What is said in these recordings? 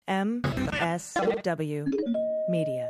MSW Media.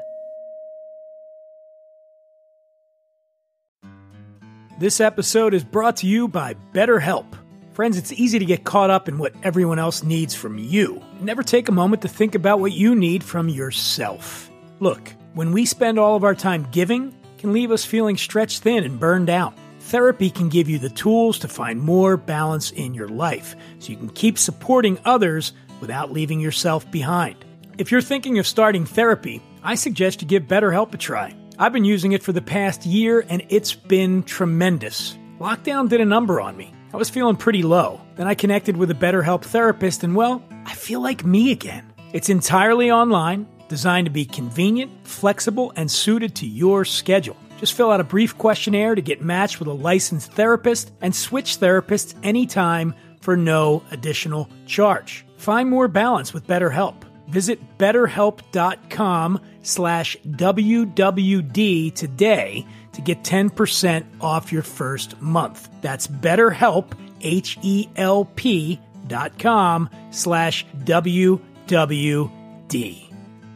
This episode is brought to you by BetterHelp. Friends, it's easy to get caught up in what everyone else needs from you. Never take a moment to think about what you need from yourself. Look, when we spend all of our time giving, it can leave us feeling stretched thin and burned out. Therapy can give you the tools to find more balance in your life, so you can keep supporting others without leaving yourself behind. If you're thinking of starting therapy, I suggest you give BetterHelp a try. I've been using it for the past year, and it's been tremendous. Lockdown did a number on me. I was feeling pretty low. Then I connected with a BetterHelp therapist, and well, I feel like me again. It's entirely online, designed to be convenient, flexible, and suited to your schedule. Just fill out a brief questionnaire to get matched with a licensed therapist and switch therapists anytime for no additional charge. Find more balance with BetterHelp. Visit BetterHelp.com/WWD today to get 10% off your first month. That's BetterHelp, HELP.com/WWD.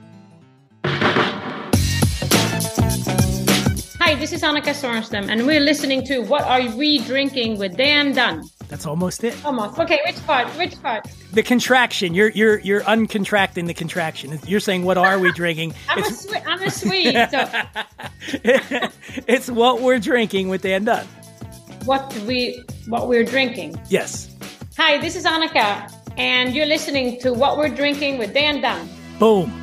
Hi, this is Annika Sorenstam, and we're listening to What Are We Drinking with Dan Dunn. That's almost it. Almost. Okay, which part? The contraction. You're uncontracting the contraction. You're saying, what are we drinking? I'm a Swede. So. It's What We're Drinking with Dan Dunn. What we're drinking. Yes. Hi, this is Annika, and you're listening to What We're Drinking with Dan Dunn. Boom.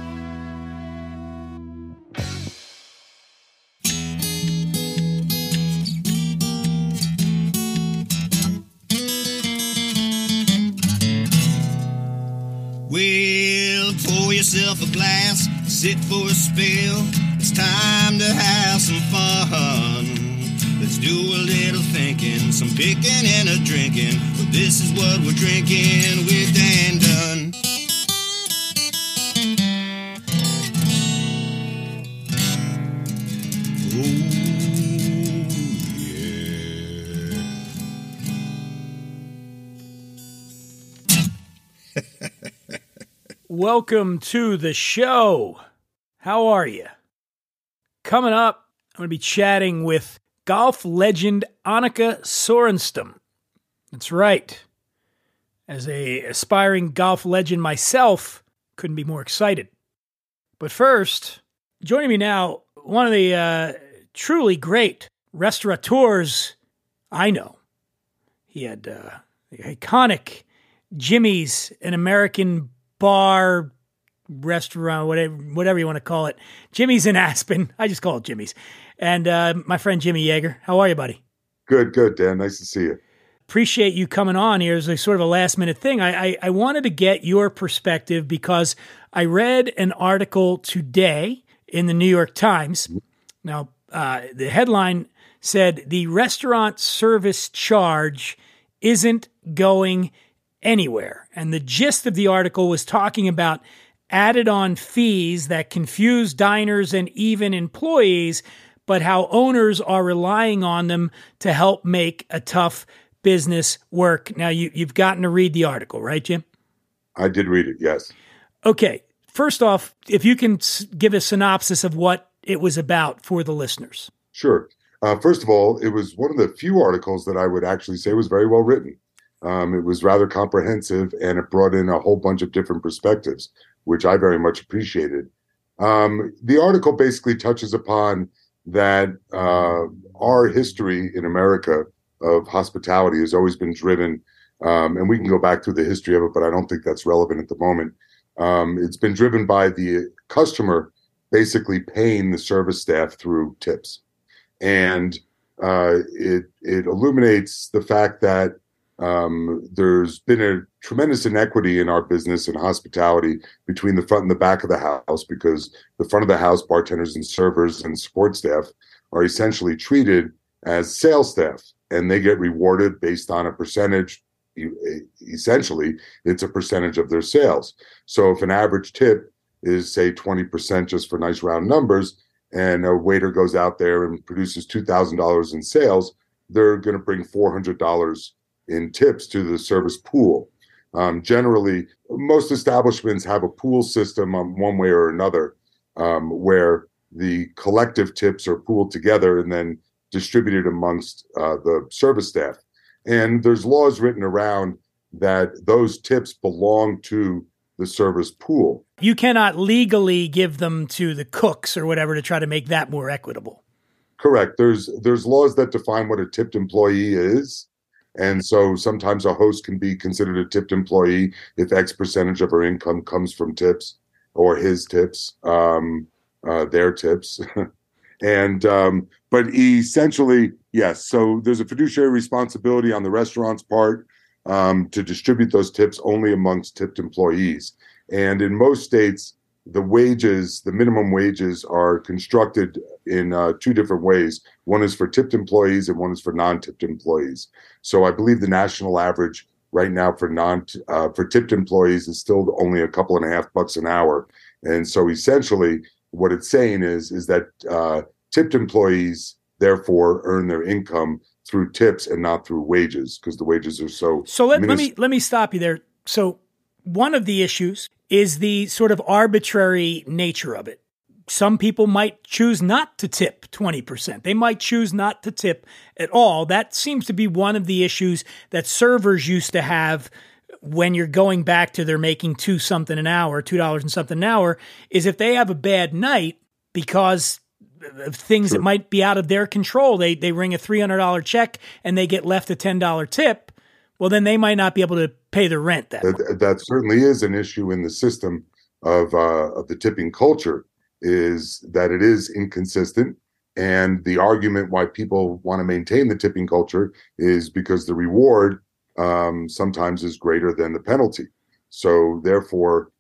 Well, pour yourself a glass, sit for a spill. It's time to have some fun. Let's do a little thinking, some picking and a drinking. But this is what we're drinking with Dan Dunn. Oh, yeah. Welcome to the show. How are you? Coming up, I'm going to be chatting with golf legend Annika Sorenstam. That's right. As an aspiring golf legend myself, couldn't be more excited. But first, joining me now, one of the truly great restaurateurs I know. He had the iconic Jimmy's, an American bar, restaurant, whatever you want to call it. Jimmy's in Aspen. I just call it Jimmy's. And my friend Jimmy Yeager. How are you, buddy? Good, Dan. Nice to see you. Appreciate you coming on here as a sort of a last-minute thing. I wanted to get your perspective because I read an article today in the New York Times. Now, the headline said, "The restaurant service charge isn't going anywhere." And the gist of the article was talking about added on fees that confuse diners and even employees, but how owners are relying on them to help make a tough business work. Now, you've gotten to read the article, right, Jim? I did read it, yes. Okay. First off, if you can give a synopsis of what it was about for the listeners. Sure. First of all, it was one of the few articles that I would actually say was very well written. It was rather comprehensive, and it brought in a whole bunch of different perspectives, which I very much appreciated. The article basically touches upon that our history in America of hospitality has always been driven, and we can go back through the history of it, but I don't think that's relevant at the moment. It's been driven by the customer basically paying the service staff through tips. And it illuminates the fact that there's been a tremendous inequity in our business and hospitality between the front and the back of the house, because the front of the house, bartenders and servers and support staff, are essentially treated as sales staff, and they get rewarded based on a percentage. Essentially, it's a percentage of their sales. So if an average tip is, say, 20% just for nice round numbers, and a waiter goes out there and produces $2,000 in sales, they're going to bring $400 in tips to the service pool. Generally, most establishments have a pool system one way or another, where the collective tips are pooled together and then distributed amongst the service staff. And there's laws written around that those tips belong to the service pool. You cannot legally give them to the cooks or whatever to try to make that more equitable. Correct. There's laws that define what a tipped employee is. And so sometimes a host can be considered a tipped employee if X percentage of her income comes from tips or his tips, their tips. And but essentially, yes. So there's a fiduciary responsibility on the restaurant's part to distribute those tips only amongst tipped employees. And in most states, the minimum wages are constructed in two different ways. One is for tipped employees and one is for non-tipped employees. So I believe the national average right now for tipped employees is still only a couple and a half bucks an hour. And so essentially what it's saying is that tipped employees therefore earn their income through tips and not through wages, because the wages are so. So let me stop you there. So one of the issues is the sort of arbitrary nature of it. Some people might choose not to tip 20%. They might choose not to tip at all. That seems to be one of the issues that servers used to have when you're going back to they're making $2 something an hour, $2 and something an hour, is if they have a bad night because of things that might be out of their control. They ring a $300 check and they get left a $10 tip. Well, then they might not be able to pay their rent that certainly is an issue in the system of the tipping culture, is that it is inconsistent. And the argument why people want to maintain the tipping culture is because the reward sometimes is greater than the penalty. So therefore,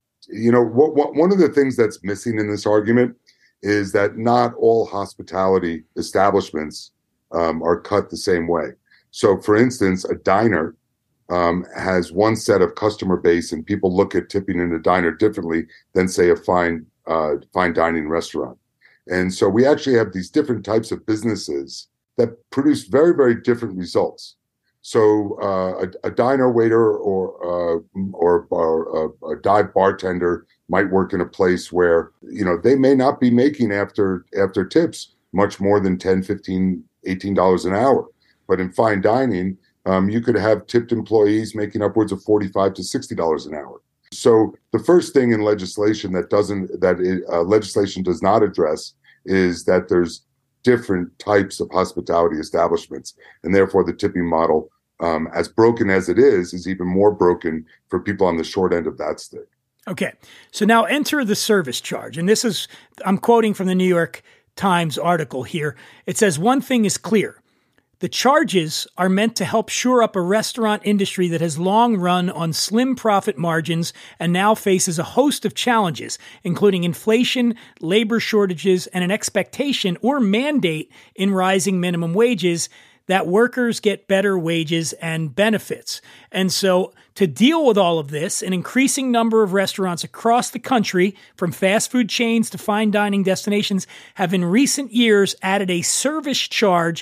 one of the things that's missing in this argument is that not all hospitality establishments are cut the same way. So, for instance, a diner has one set of customer base, and people look at tipping in a diner differently than, say, a fine dining restaurant. And so we actually have these different types of businesses that produce very, very different results. So a diner waiter or a dive bartender might work in a place where, they may not be making after tips much more than $10, $15, $18 an hour. But in fine dining, you could have tipped employees making upwards of $45 to $60 an hour. So the first thing in legislation legislation does not address is that there's different types of hospitality establishments, and therefore the tipping model, as broken as it is even more broken for people on the short end of that stick. Okay, so now enter the service charge, and I'm quoting from the New York Times article here. It says, one thing is clear. The charges are meant to help shore up a restaurant industry that has long run on slim profit margins and now faces a host of challenges, including inflation, labor shortages, and an expectation or mandate in rising minimum wages that workers get better wages and benefits. And so to deal with all of this, an increasing number of restaurants across the country, from fast food chains to fine dining destinations, have in recent years added service charges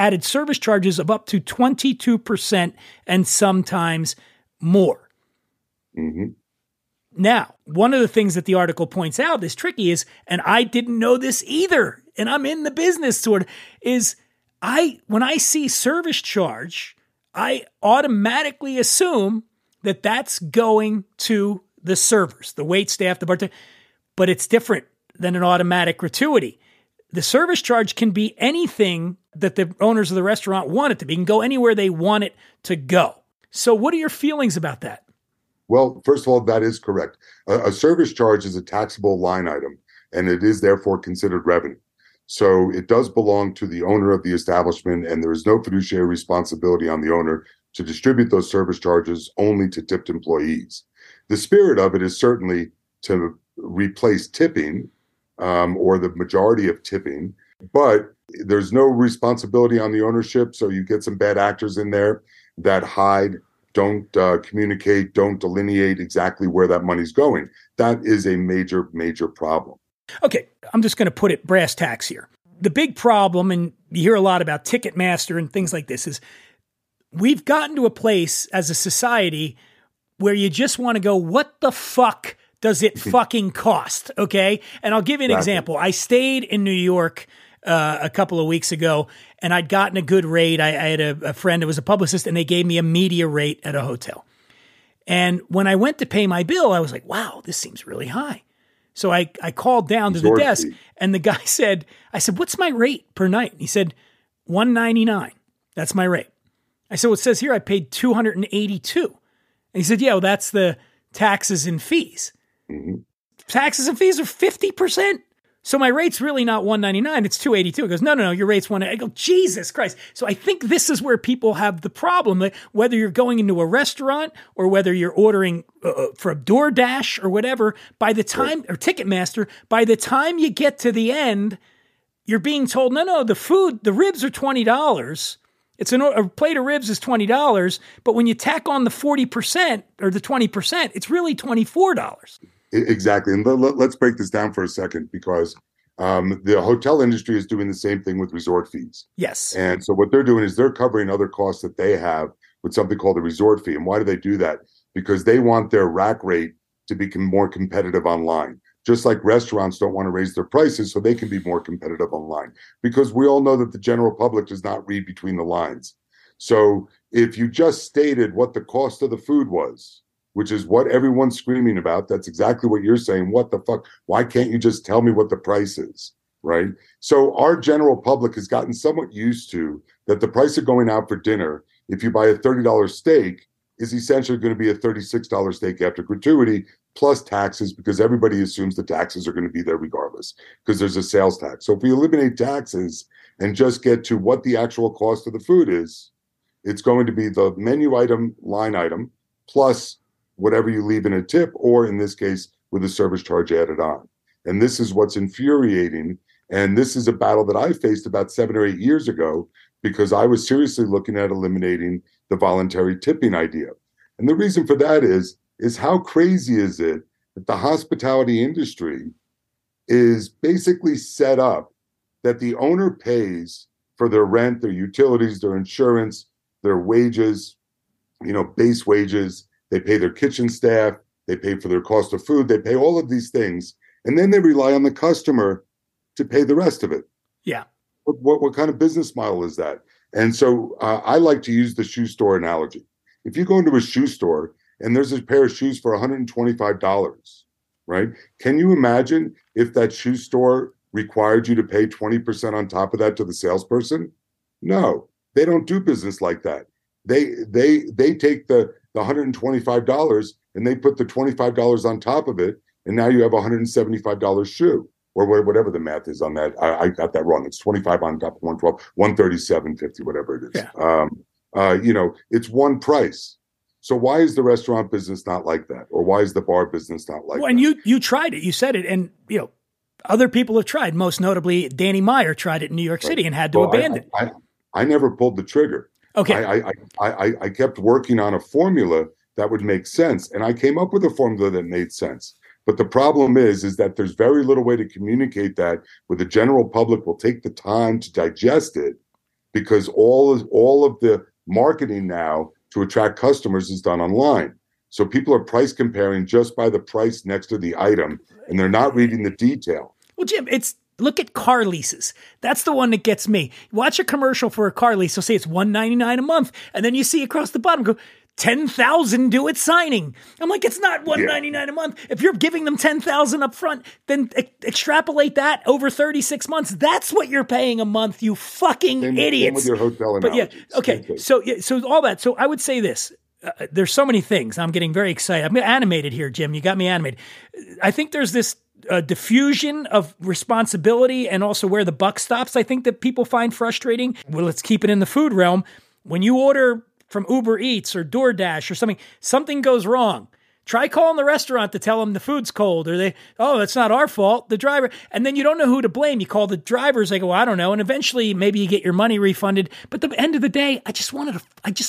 of up to 22% and sometimes more. Mm-hmm. Now, one of the things that the article points out is tricky is, and I didn't know this either, and I'm in the business is when I see service charge, I automatically assume that that's going to the servers, the wait staff, the bartender, but it's different than an automatic gratuity. The service charge can be anything that the owners of the restaurant want it to be. It can go anywhere they want it to go. So what are your feelings about that? Well, first of all, that is correct. A service charge is a taxable line item, and it is therefore considered revenue. So it does belong to the owner of the establishment, and there is no fiduciary responsibility on the owner to distribute those service charges only to tipped employees. The spirit of it is certainly to replace tipping or the majority of tipping, but there's no responsibility on the ownership. So you get some bad actors in there that hide, don't communicate, don't delineate exactly where that money's going. That is a major, major problem. Okay, I'm just going to put it brass tacks here. The big problem, and you hear a lot about Ticketmaster and things like this, is we've gotten to a place as a society where you just want to go, what the fuck does it fucking cost? Okay. And I'll give you an example. I stayed in New York a couple of weeks ago, and I'd gotten a good rate. I had a friend that was a publicist, and they gave me a media rate at a hotel. And when I went to pay my bill, I was like, wow, this seems really high. So I called down to the desk, and the guy said, I said, what's my rate per night? He said, $199. That's my rate. I said, well, it says here I paid $282. And he said, yeah, well, that's the taxes and fees. Mm-hmm. Taxes and fees are 50%. So my rate's really not $199, it's $282. He goes, no, your rate's $199. I go, Jesus Christ. So I think this is where people have the problem, that whether you're going into a restaurant or whether you're ordering from DoorDash or whatever, by the time, or Ticketmaster, by the time you get to the end, you're being told, no, the ribs are $20. A plate of ribs is $20, but when you tack on the 40% or the 20%, it's really $24. Exactly. And let's break this down for a second, because the hotel industry is doing the same thing with resort fees. Yes. And so what they're doing is they're covering other costs that they have with something called a resort fee. And why do they do that? Because they want their rack rate to become more competitive online. Just like restaurants don't want to raise their prices so they can be more competitive online. Because we all know that the general public does not read between the lines. So if you just stated what the cost of the food was, which is what everyone's screaming about, that's exactly what you're saying. What the fuck? Why can't you just tell me what the price is, right? So our general public has gotten somewhat used to that the price of going out for dinner, if you buy a $30 steak, is essentially going to be a $36 steak after gratuity, plus taxes, because everybody assumes the taxes are going to be there regardless, because there's a sales tax. So if we eliminate taxes and just get to what the actual cost of the food is, it's going to be the menu item, line item, plus whatever you leave in a tip, or in this case, with a service charge added on. And this is what's infuriating. And this is a battle that I faced about 7 or 8 years ago, because I was seriously looking at eliminating the voluntary tipping idea. And the reason for that is how crazy is it that the hospitality industry is basically set up that the owner pays for their rent, their utilities, their insurance, their wages, base wages. They pay their kitchen staff, they pay for their cost of food, they pay all of these things, and then they rely on the customer to pay the rest of it. Yeah. What kind of business model is that? And so I like to use the shoe store analogy. If you go into a shoe store and there's a pair of shoes for $125, right? Can you imagine if that shoe store required you to pay 20% on top of that to the salesperson? No, they don't do business like that. They take the $125 and they put the $25 on top of it, and now you have a $175 shoe, or whatever the math is on that. I got that wrong. It's 25 on top of 112, 137.50, whatever it is. Yeah. It's one price. So why is the restaurant business not like that, or why is the bar business not like that? And you tried it. You said it, and other people have tried. Most notably, Danny Meyer tried it in New York City and had to abandon. I never pulled the trigger. Okay. I kept working on a formula that would make sense, and I came up with a formula that made sense. But the problem is that there's very little way to communicate that where the general public will take the time to digest it, because all of the marketing now to attract customers is done online. So people are price comparing just by the price next to the item, and they're not reading the detail. Well, Jim, look at car leases. That's the one that gets me. Watch a commercial for a car lease. They'll say it's $199 a month. And then you see across the bottom go, 10,000 due at signing. I'm like, it's not $199 a month. If you're giving them 10,000 up front, then extrapolate that over 36 months. That's what you're paying a month, you fucking idiots. Same with your hotel analogy. But okay. So all that. So I would say this. There's so many things. I'm getting very excited. I'm animated here, Jim. You got me animated. I think there's this diffusion of responsibility and also where the buck stops, I think, that people find frustrating. Well, let's keep it in the food realm. When you order from Uber Eats or DoorDash or something goes wrong. Try calling the restaurant to tell them the food's cold, or that's not our fault, the driver. And then you don't know who to blame. You call the drivers, they go, well, I don't know. And eventually maybe you get your money refunded. But at the end of the day, I just want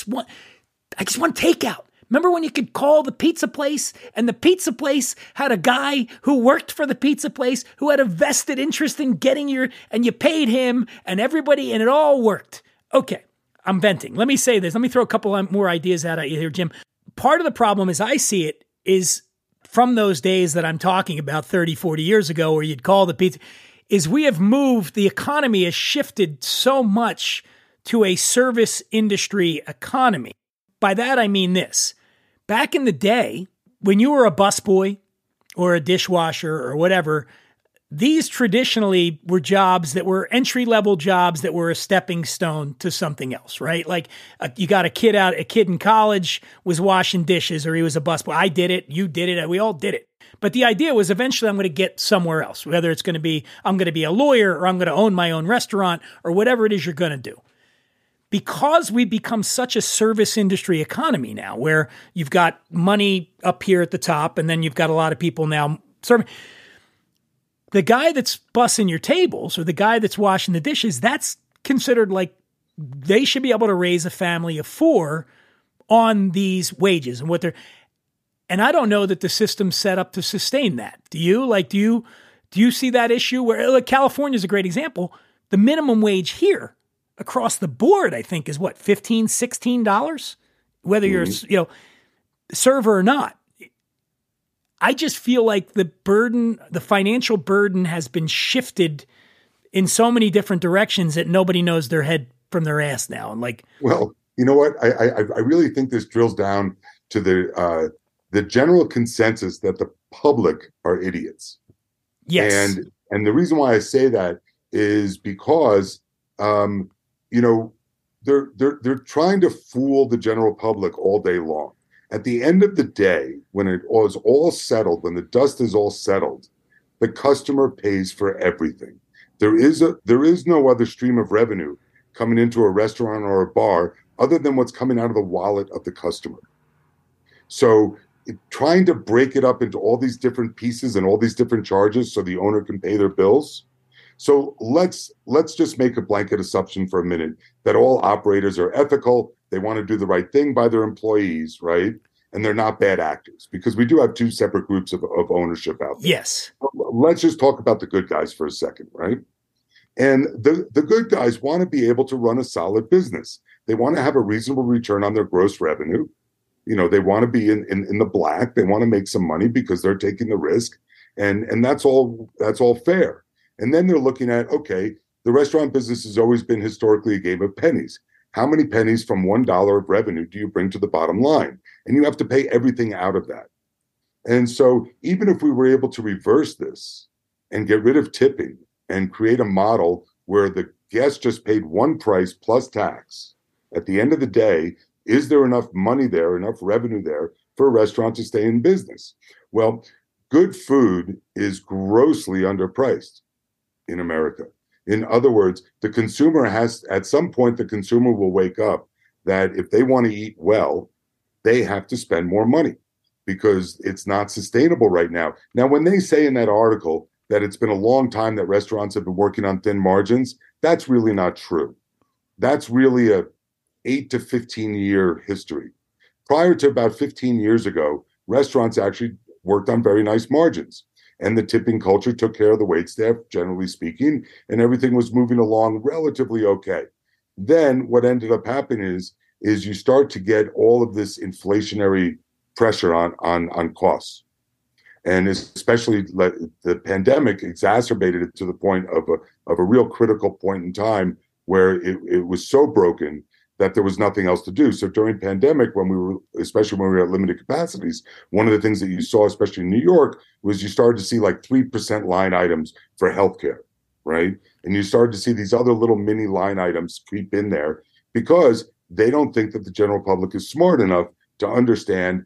takeout. Remember when you could call the pizza place, and the pizza place had a guy who worked for the pizza place who had a vested interest in getting and you paid him and everybody, and it all worked. Okay, I'm venting. Let me say this. Let me throw a couple more ideas out at you here, Jim. part of the problem, as I see it, is from those days that I'm talking about 30, 40 years ago, where you'd call the pizza, is we have moved, the economy has shifted so much to a service industry economy. By that, I mean this. Back in the day, when you were a busboy or a dishwasher or whatever, these traditionally were jobs that were entry-level jobs that were a stepping stone to something else, right? Like you got a kid in college was washing dishes, or he was a busboy. I did it. You did it. We all did it. But the idea was eventually I'm going to get somewhere else, whether it's going to be I'm going to be a lawyer or I'm going to own my own restaurant or whatever it is you're going to do. Because we've become such a service industry economy now, where you've got money up here at the top and then you've got a lot of people now serving. The guy that's bussing your tables or the guy that's washing the dishes, that's considered like they should be able to raise a family of 4 on these wages and what they're. And I don't know that the system's set up to sustain that. Do you? Like, do you see that issue where, like, California is a great example. The minimum wage here across the board, I think, is what, $15, $16, whether you're, server or not. I just feel like the financial burden has been shifted in so many different directions that nobody knows their head from their ass now. And like, well, you know what? I really think this drills down to the general consensus that the public are idiots. Yes. And the reason why I say that is because, they're trying to fool the general public all day long. At the end of the day, when it is all settled, when the dust is all settled, the customer pays for everything. There is no other stream of revenue coming into a restaurant or a bar other than what's coming out of the wallet of the customer. So trying to break it up into all these different pieces and all these different charges so the owner can pay their bills. So let's just make a blanket assumption for a minute that all operators are ethical. They want to do the right thing by their employees, right? And they're not bad actors, because we do have 2 separate groups of ownership out there. Yes. Let's just talk about the good guys for a second, right? And the good guys want to be able to run a solid business. They want to have a reasonable return on their gross revenue. They want to be in the black. They want to make some money because they're taking the risk. And that's all fair. And then they're looking at, okay, the restaurant business has always been historically a game of pennies. How many pennies from $1 of revenue do you bring to the bottom line? And you have to pay everything out of that. And so even if we were able to reverse this and get rid of tipping and create a model where the guest just paid one price plus tax, at the end of the day, is there enough money there, enough revenue there for a restaurant to stay in business? Well, good food is grossly underpriced in America. In other words, the consumer at some point, the consumer will wake up that if they want to eat well, they have to spend more money because it's not sustainable right now. Now, when they say in that article that it's been a long time that restaurants have been working on thin margins, that's really not true. That's really a 8 to 15 year history. Prior to about 15 years ago, restaurants actually worked on very nice margins. And the tipping culture took care of the waitstaff, generally speaking, and everything was moving along relatively okay. Then what ended up happening is you start to get all of this inflationary pressure on costs. And especially the pandemic exacerbated it to the point of a real critical point in time where it was so broken that there was nothing else to do. So during pandemic, especially when we were at limited capacities, one of the things that you saw, especially in New York, was you started to see like 3% line items for healthcare, right? And you started to see these other little mini line items creep in there because they don't think that the general public is smart enough to understand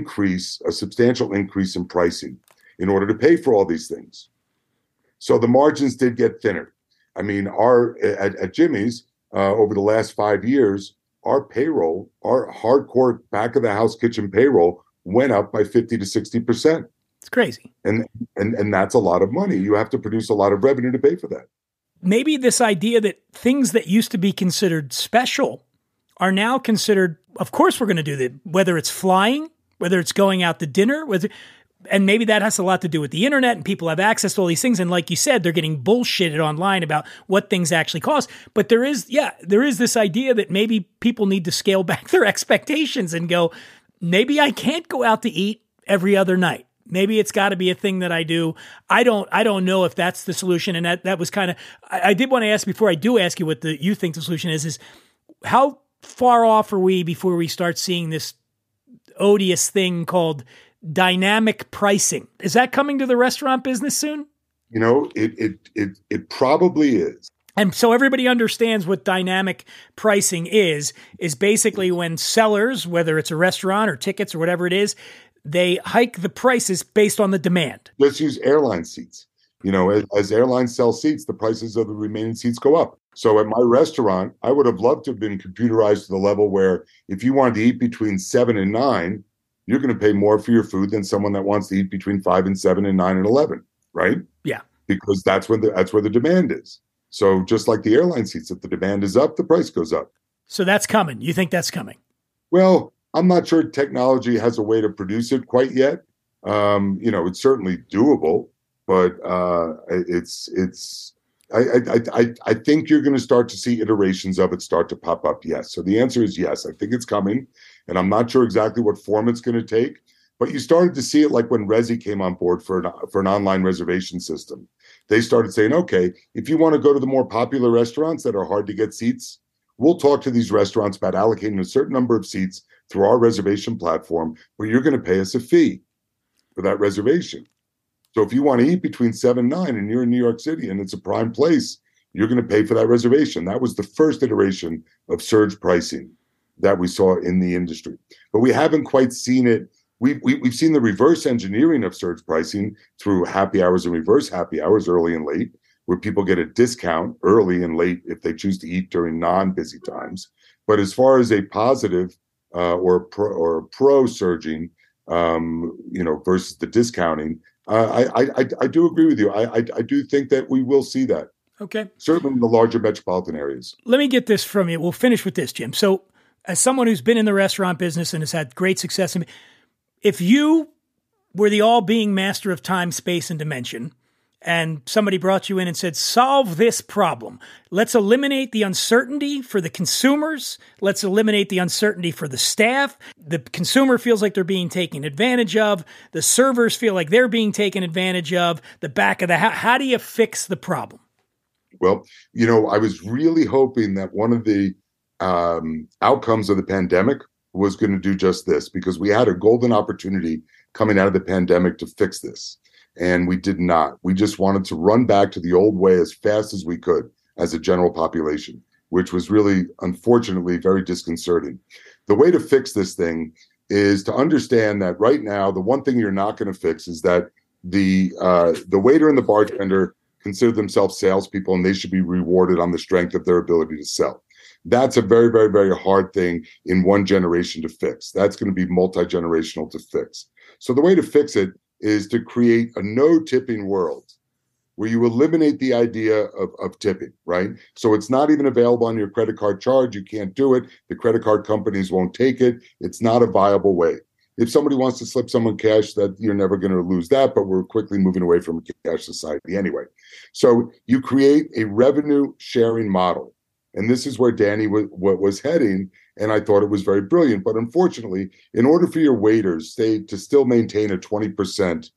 a substantial increase in pricing in order to pay for all these things. So the margins did get thinner. I mean, at Jimmy's, over the last 5 years, our payroll, our hardcore back of the house kitchen payroll went up by 50 to 60%. It's crazy. And that's a lot of money. You have to produce a lot of revenue to pay for that. Maybe this idea that things that used to be considered special are now considered, of course we're going to do that, whether it's flying, whether it's going out to dinner, and maybe that has a lot to do with the internet and people have access to all these things. And like you said, they're getting bullshitted online about what things actually cost. But there is this idea that maybe people need to scale back their expectations and go, maybe I can't go out to eat every other night. Maybe it's got to be a thing that I do. I don't know if that's the solution. And that was kind of, I did want to ask before I do ask you what you think the solution is how far off are we before we start seeing this odious thing called dynamic pricing? Is that coming to the restaurant business soon? It probably is. And so everybody understands what dynamic pricing is basically when sellers, whether it's a restaurant or tickets or whatever it is, they hike the prices based on the demand. Let's use airline seats. As airlines sell seats, the prices of the remaining seats go up. So at my restaurant, I would have loved to have been computerized to the level where if you wanted to eat between 7 and 9, you're going to pay more for your food than someone that wants to eat between 5 and 7 and 9 and 11, right? Yeah. Because that's where the demand is. So just like the airline seats, if the demand is up, the price goes up. So that's coming. You think that's coming? Well, I'm not sure technology has a way to produce it quite yet. It's certainly doable, but I think you're going to start to see iterations of it start to pop up. Yes. So the answer is yes. I think it's coming, and I'm not sure exactly what form it's going to take. But you started to see it like when Resy came on board for an online reservation system. They started saying, okay, if you want to go to the more popular restaurants that are hard to get seats, we'll talk to these restaurants about allocating a certain number of seats through our reservation platform where you're going to pay us a fee for that reservation. So if you want to eat between 7 and 9 and you're in New York City and it's a prime place, you're going to pay for that reservation. That was the first iteration of surge pricing that we saw in the industry. But we haven't quite seen it. We've seen the reverse engineering of surge pricing through happy hours and reverse happy hours early and late, where people get a discount early and late if they choose to eat during non-busy times. But as far as a positive or pro surging, versus the discounting, I do agree with you. I do think that we will see that. Okay. Certainly in the larger metropolitan areas. Let me get this from you. We'll finish with this, Jim. So as someone who's been in the restaurant business and has had great success, if you were the all-being master of time, space, and dimension, and somebody brought you in and said, solve this problem. Let's eliminate the uncertainty for the consumers. Let's eliminate the uncertainty for the staff. The consumer feels like they're being taken advantage of. The servers feel like they're being taken advantage of. The back of the house. How do you fix the problem? Well, I was really hoping that one of the outcomes of the pandemic was going to do just this, because we had a golden opportunity coming out of the pandemic to fix this. And we did not. We just wanted to run back to the old way as fast as we could as a general population, which was really, unfortunately, very disconcerting. The way to fix this thing is to understand that right now, the one thing you're not going to fix is that the waiter and the bartender consider themselves salespeople, and they should be rewarded on the strength of their ability to sell. That's a very, very, very hard thing in one generation to fix. That's going to be multi-generational to fix. So the way to fix it is to create a no tipping world where you eliminate the idea of tipping, right? So it's not even available on your credit card charge. You can't do it. The credit card companies won't take it. It's not a viable way. If somebody wants to slip someone cash, that you're never going to lose that, but we're quickly moving away from a cash society anyway. So you create a revenue sharing model. And this is where Danny was heading, and I thought it was very brilliant. But unfortunately, in order for your waiters to still maintain a 20%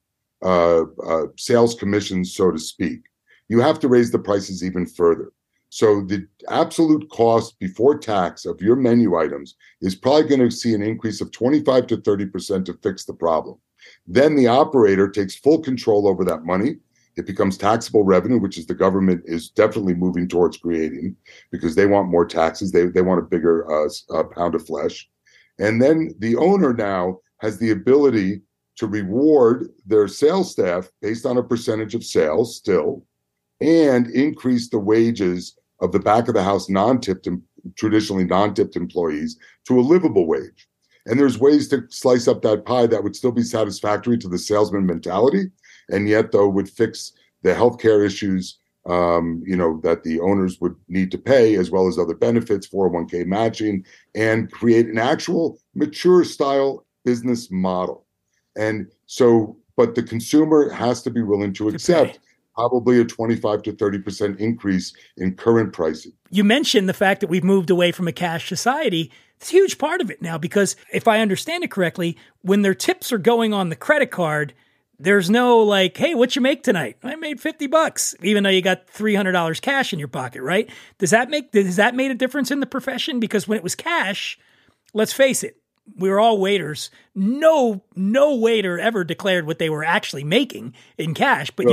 sales commission, so to speak, you have to raise the prices even further. So the absolute cost before tax of your menu items is probably going to see an increase of 25 to 30% to fix the problem. Then the operator takes full control over that money. It becomes taxable revenue, which is the government is definitely moving towards creating, because they want more taxes. They want a bigger pound of flesh. And then the owner now has the ability to reward their sales staff based on a percentage of sales still, and increase the wages of the back of the house traditionally non-tipped employees to a livable wage. And there's ways to slice up that pie that would still be satisfactory to the salesman mentality, and yet, though, would fix the healthcare issues, that the owners would need to pay, as well as other benefits, 401k matching, and create an actual mature style business model. And so, but the consumer has to be willing to accept probably a 25 to 30% increase in current pricing. You mentioned the fact that we've moved away from a cash society. It's a huge part of it now because if I understand it correctly, when their tips are going on the credit card, there's no like, hey, what you make tonight? I made $50, even though you got $300 cash in your pocket, right? Does that make a difference in the profession? Because when it was cash, let's face it, we were all waiters. No waiter ever declared what they were actually making in cash. But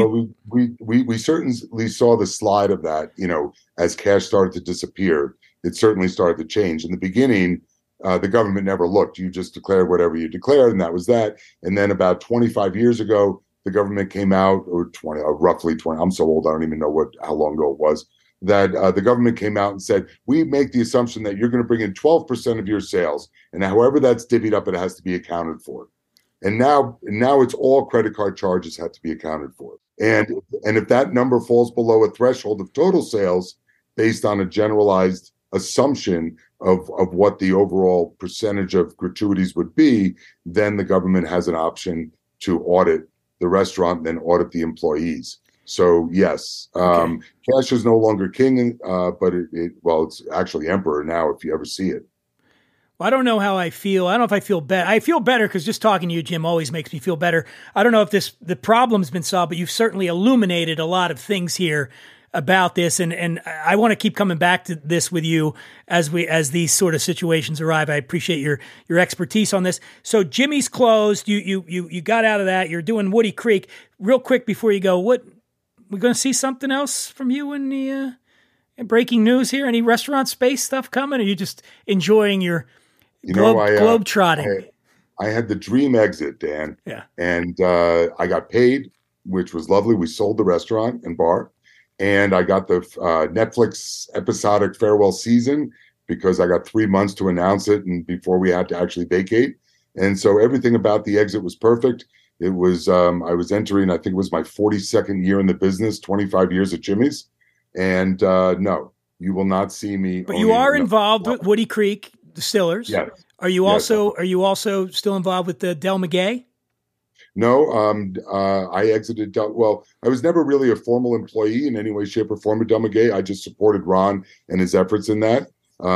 we certainly saw the slide of that, as cash started to disappear. It certainly started to change. In the beginning, the government never looked. You just declared whatever you declared, and that was that. And then about 25 years ago, the government came out, or roughly 20. I'm so old, I don't even know how long ago it was. That the government came out and said, we make the assumption that you're going to bring in 12% of your sales, and however that's divvied up, it has to be accounted for. And now it's all credit card charges have to be accounted for. And if that number falls below a threshold of total sales based on a generalized assumption of what the overall percentage of gratuities would be, then the government has an option to audit the restaurant and then audit the employees. So yes, Okay. Cash is no longer king, but it's actually emperor now if you ever see it. Well, I don't know how I feel. I don't know if I feel better. I feel better because just talking to you, Jim, always makes me feel better. I don't know if the problem's been solved, but you've certainly illuminated a lot of things here about this, and I want to keep coming back to this with you as these sort of situations arrive. I appreciate your expertise on this. So Jimmy's closed. You got out of that. You're doing Woody Creek. Real quick before you go, we're going to see something else from you in the breaking news here? Any restaurant space stuff coming? Or are you just enjoying your globe trotting? I had the dream exit, Dan. Yeah. And I got paid, which was lovely. We sold the restaurant and bar. And I got the Netflix episodic farewell season because I got 3 months to announce it and before we had to actually vacate. And so everything about the exit was perfect. It was, I was entering, I think it was my 42nd year in the business, 25 years at Jimmy's. And no, you will not see me. But you are involved with Woody Creek Distillers. Yes. Are you also still involved with the Del Maguey? No, I exited. I was never really a formal employee in any way, shape, or form at Del Maguey. I just supported Ron and his efforts in that.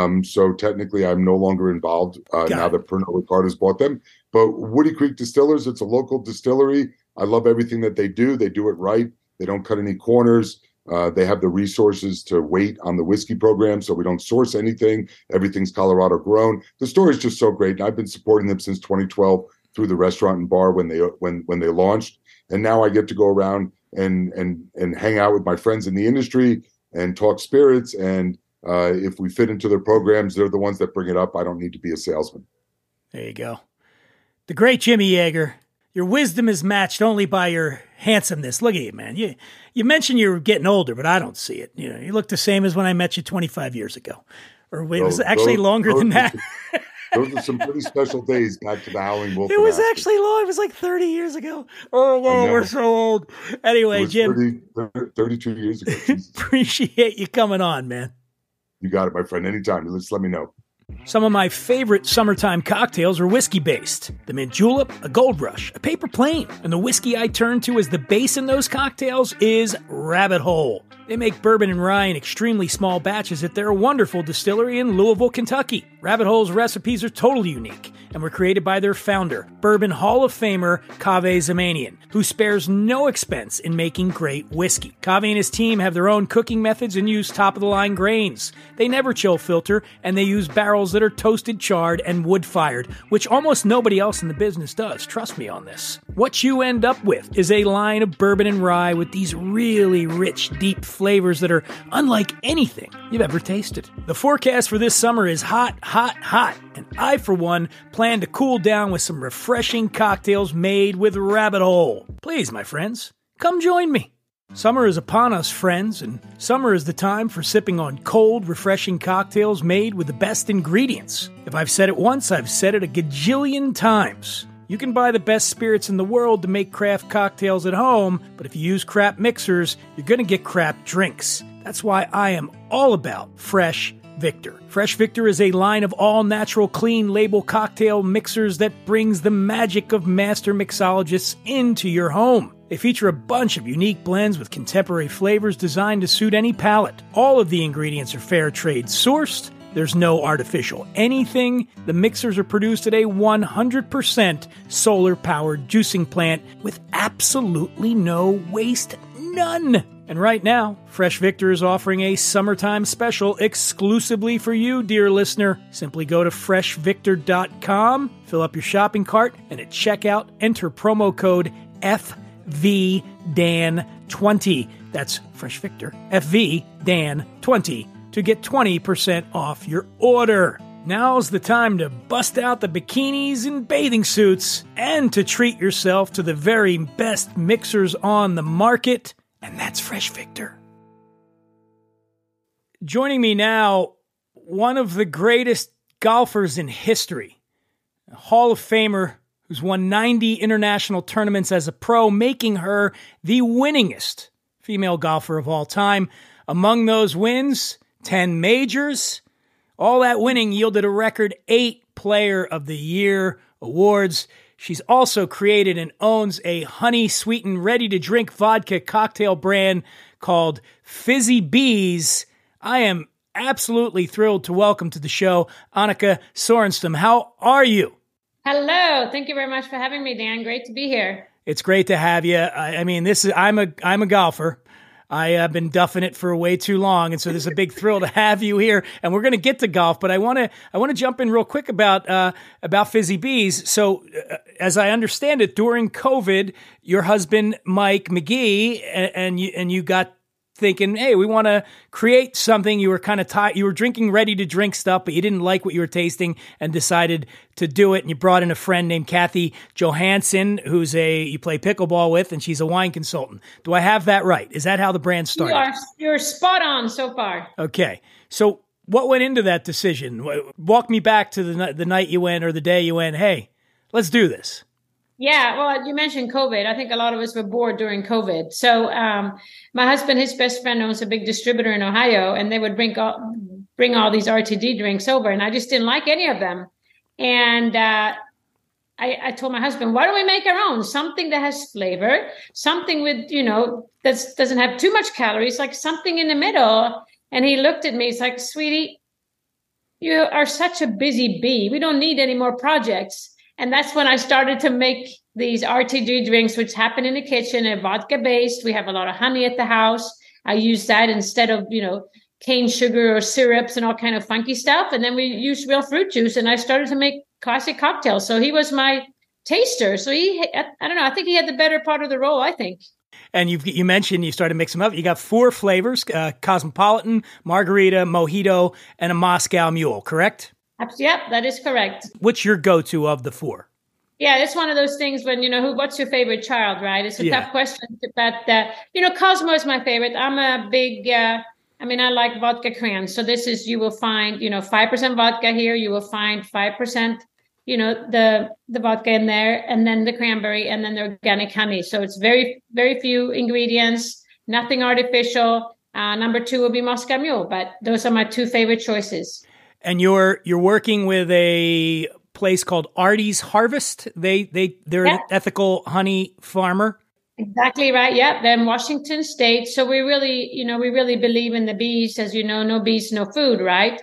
So technically, I'm no longer involved now that Pernod Ricard has bought them. But Woody Creek Distillers, it's a local distillery. I love everything that they do. They do it right. They don't cut any corners. They have the resources to wait on the whiskey program, so we don't source anything. Everything's Colorado grown. The story is just so great, and I've been supporting them since 2012 through the restaurant and bar when they launched. And now I get to go around and hang out with my friends in the industry and talk spirits. And if we fit into their programs, they're the ones that bring it up. I don't need to be a salesman. There you go. The great Jimmy Yeager. Your wisdom is matched only by your handsomeness. Look at you, man. You mentioned you're getting older, but I don't see it. You look the same as when I met you 25 years ago. Or it was actually longer than that. Those are some pretty special days back to the Howling Wolf. It was actually long. It was like 30 years ago. Oh, wow, we're so old. Anyway, Jim. 32 years ago. Appreciate you coming on, man. You got it, my friend. Anytime. Just let me know. Some of my favorite summertime cocktails are whiskey-based. The Mint Julep, a Gold Rush, a Paper Plane. And the whiskey I turn to as the base in those cocktails is Rabbit Hole. They make bourbon and rye in extremely small batches at their wonderful distillery in Louisville, Kentucky. Rabbit Hole's recipes are totally unique and were created by their founder, Bourbon Hall of Famer Kaveh Zamanian, who spares no expense in making great whiskey. Kaveh and his team have their own cooking methods and use top-of-the-line grains. They never chill filter, and they use barrels that are toasted, charred, and wood-fired, which almost nobody else in the business does. Trust me on this. What you end up with is a line of bourbon and rye with these really rich, deep flavors that are unlike anything you've ever tasted. The forecast for this summer is hot, hot, hot, and I, for one, plan to cool down with some refreshing cocktails made with Rabbit Hole. Please, my friends, come join me. Summer is upon us, friends, and summer is the time for sipping on cold, refreshing cocktails made with the best ingredients. If I've said it once, I've said it a gajillion times. You can buy the best spirits in the world to make craft cocktails at home, but if you use crap mixers, you're going to get crap drinks. That's why I am all about Fresh Victor. Fresh Victor is a line of all-natural, clean label cocktail mixers that brings the magic of master mixologists into your home. They feature a bunch of unique blends with contemporary flavors designed to suit any palate. All of the ingredients are fair trade sourced. There's no artificial anything. The mixers are produced at a 100% solar-powered juicing plant with absolutely no waste, none. And right now, Fresh Victor is offering a summertime special exclusively for you, dear listener. Simply go to freshvictor.com, fill up your shopping cart, and at checkout, enter promo code FVDAN20. That's Fresh Victor, FVDAN20, to get 20% off your order. Now's the time to bust out the bikinis and bathing suits and to treat yourself to the very best mixers on the market. And that's Fresh Victor. Joining me now, one of the greatest golfers in history, a Hall of Famer who's won 90 international tournaments as a pro, making her the winningest female golfer of all time. Among those wins, 10 majors. All that winning yielded a record 8 Player of the Year awards. She's also created and owns a honey-sweetened, ready-to-drink vodka cocktail brand called Fizzy Bees. I am absolutely thrilled to welcome to the show Annika Sorenstam. How are you? Hello. Thank you very much for having me, Dan. Great to be here. It's great to have you. I mean, I'm a golfer. I have been duffing it for way too long, and so there's a big thrill to have you here. And we're going to get to golf, but I want to jump in real quick about Fizzy Bees. So, as I understand it, during COVID, your husband Mike McGee and you got thinking, hey, we want to create something. You were kind of tired. You were drinking ready to drink stuff, but you didn't like what you were tasting and decided to do it. And you brought in a friend named Kathy Johansson, you play pickleball with, and she's a wine consultant. Do I have that right? Is that how the brand started? You're spot on so far. Okay. So what went into that decision? Walk me back to the night you went, or the day you went, hey, let's do this. Yeah, well, you mentioned COVID. I think a lot of us were bored during COVID. So my husband, his best friend, owns a big distributor in Ohio, and they would bring all these RTD drinks over, and I just didn't like any of them. And I told my husband, why don't we make our own? Something that has flavor, something with, that doesn't have too much calories, like something in the middle. And he looked at me, he's like, sweetie, you are such a busy bee. We don't need any more projects. And that's when I started to make these RTD drinks, which happen in the kitchen. They're vodka-based. We have a lot of honey at the house. I use that instead of, cane sugar or syrups and all kind of funky stuff. And then we use real fruit juice. And I started to make classic cocktails. So he was my taster. So I don't know, I think he had the better part of the role, I think. And you mentioned you started mixing them up. You got 4 flavors, Cosmopolitan, Margarita, Mojito, and a Moscow Mule, correct? Yep, that is correct. What's your go-to of the 4? Yeah, it's one of those things when, what's your favorite child, right? It's a tough question. But, Cosmo is my favorite. I'm a big, I like vodka crayons. So this is, you will find, 5% vodka here. You will find 5%, the vodka in there, and then the cranberry, and then the organic honey. So it's very, very few ingredients, nothing artificial. Number 2 will be Moscow Mule, but those are my 2 favorite choices. And you're working with a place called Artie's Harvest. They're an ethical honey farmer. Exactly right. Yeah, they're in Washington State. So we really believe in the bees. As you know, no bees, no food, right?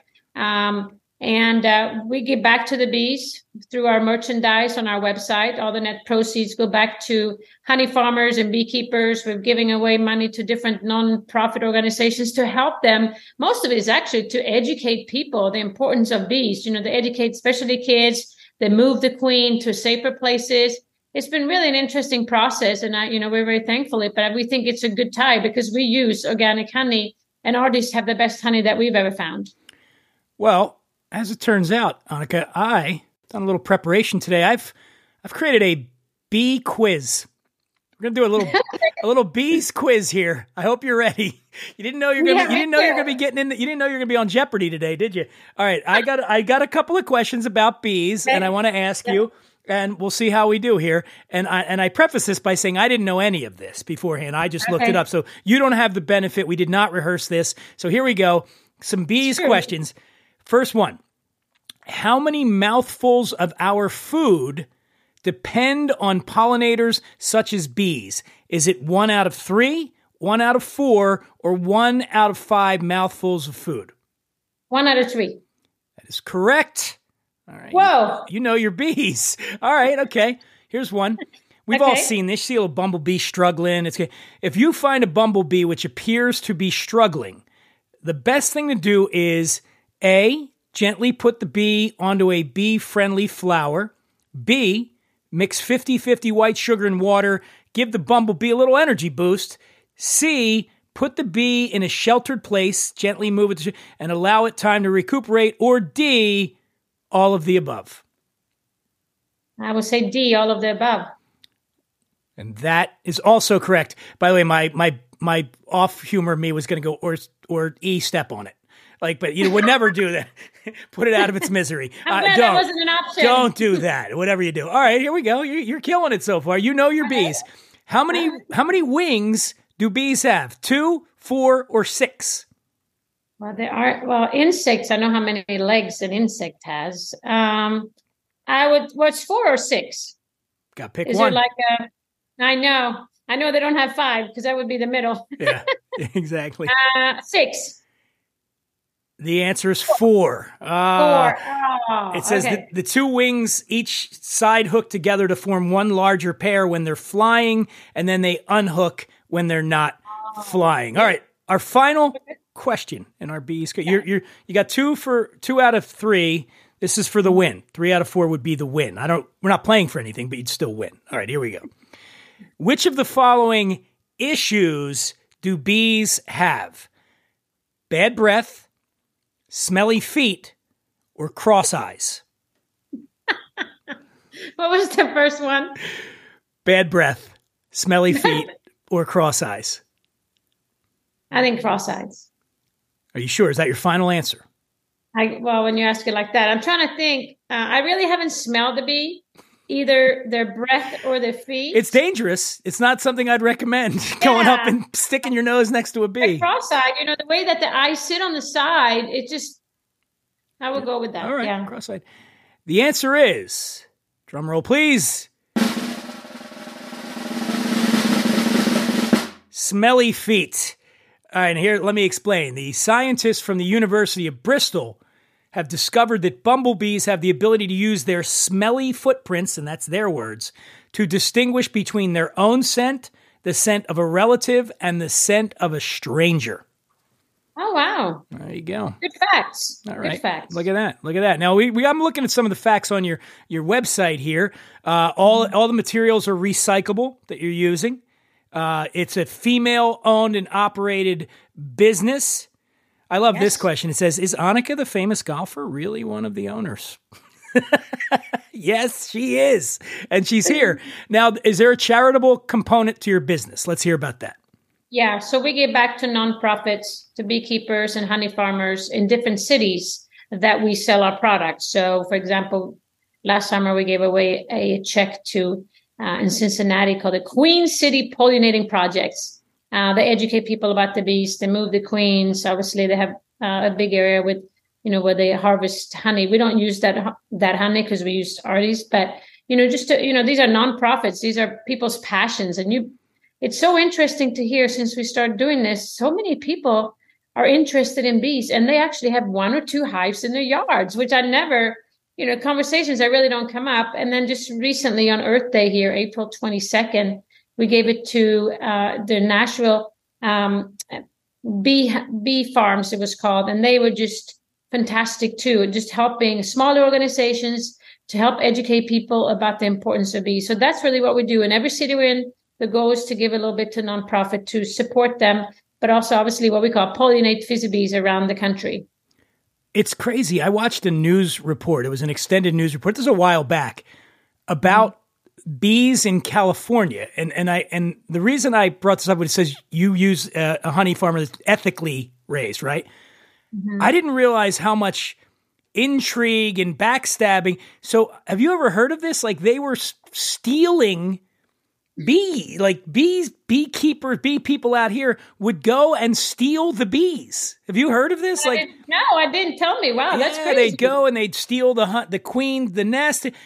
And we give back to the bees through our merchandise on our website. All the net proceeds go back to honey farmers and beekeepers. We're giving away money to different nonprofit organizations to help them. Most of it is actually to educate people the importance of bees. They educate especially kids. They move the queen to safer places. It's been really an interesting process, and we're very thankful. But we think it's a good tie because we use organic honey, and artists have the best honey that we've ever found. Well, as it turns out, Annika, I done a little preparation today. I've created a bee quiz. We're gonna do a little bees quiz here. I hope you're ready. You didn't know you're gonna be getting in. You didn't know you're gonna be on Jeopardy today, did you? All right, I got a couple of questions about bees, and I want to ask you, and we'll see how we do here. And I preface this by saying I didn't know any of this beforehand. I just looked it up, so you don't have the benefit. We did not rehearse this, so here we go. Some bees questions. First one, how many mouthfuls of our food depend on pollinators such as bees? Is it 1 out of 3, 1 out of 4, or 1 out of 5 mouthfuls of food? 1 out of 3. That is correct. All right. Whoa. You know your bees. All right. Okay. Here's one. We've all Okay. seen this. You see a little bumblebee struggling. If you find a bumblebee which appears to be struggling, the best thing to do is A, gently put the bee onto a bee-friendly flower. B, mix 50-50 white sugar and water. Give the bumblebee a little energy boost. C, put the bee in a sheltered place, gently move it, and allow it time to recuperate. Or D, all of the above. I would say D, all of the above. And that is also correct. By the way, my off humor me was going to go or E, step on it. But you would never do that. Put it out of its misery. I'm glad that wasn't an option. Don't do that. Whatever you do. All right, here we go. You're killing it so far. You know your bees. How many wings do bees have? 2, 4, or 6? Well, insects. I know how many legs an insect has. What's 4 or 6? Got to pick Is one. there I know they don't have 5 because that would be the middle. Yeah, exactly. 6. The answer is 4. 4. Oh, It says okay. that the 2 wings each side hook together to form one larger pair when they're flying, and then they unhook when they're not flying. All right, our final question in our bees. You got 2 out of 3. This is for the win. 3 out of 4 would be the win. We're not playing for anything, but you'd still win. All right, here we go. Which of the following issues do bees have? Bad breath, smelly feet, or cross eyes? What was the first one? Bad breath, smelly feet, or cross eyes? I think cross-eyed. Are you sure? Is that your final answer? When you ask it like that, I'm trying to think. I really haven't smelled a bee, either their breath or their feet. It's dangerous. It's not something I'd recommend going up and sticking your nose next to a bee. Cross-eyed, the way that the eyes sit on the side, I will go with that. All right, Yeah. cross-eyed. The answer is, drum roll please, smelly feet. All right, here, let me explain. The scientists from the University of Bristol have discovered that bumblebees have the ability to use their smelly footprints, and that's their words, to distinguish between their own scent, the scent of a relative, and the scent of a stranger. Oh, wow. There you go. Good facts. All right. Good facts. Look at that. Look at that. Now, I'm looking at some of the facts on your website here. All the materials are recyclable that you're using. It's a female-owned and operated business. I love this question. It says, is Annika, the famous golfer, really one of the owners? Yes, she is. And she's here. Now, is there a charitable component to your business? Let's hear about that. Yeah, so we give back to nonprofits, to beekeepers and honey farmers in different cities that we sell our products. So, for example, last summer we gave away a check to in Cincinnati called the Queen City Pollinating Projects. They educate people about the bees. They move the queens. Obviously, they have a big area with, where they harvest honey. We don't use that honey because we use Artie's, but these are nonprofits. These are people's passions, and it's so interesting to hear since we started doing this. So many people are interested in bees, and they actually have 1 or 2 hives in their yards, which I never. Conversations that really don't come up. And then just recently on Earth Day here, April 22nd, we gave it to the Nashville bee farms, it was called. And they were just fantastic too, just helping smaller organizations to help educate people about the importance of bees. So that's really what we do. In every city we're in, the goal is to give a little bit to nonprofit to support them, but also obviously what we call pollinate fizzy bees around the country. It's crazy. I watched a news report. It was an extended news report. This was a while back about bees in California. And the reason I brought this up, it says you use a honey farmer that's ethically raised, right? Mm-hmm. I didn't realize how much intrigue and backstabbing. So have you ever heard of this? Like they were stealing beekeepers, bee people out here would go and steal the bees. Have you heard of this? No, I didn't. Tell me. Wow, that's crazy. They'd go and they'd steal the queen, the nest.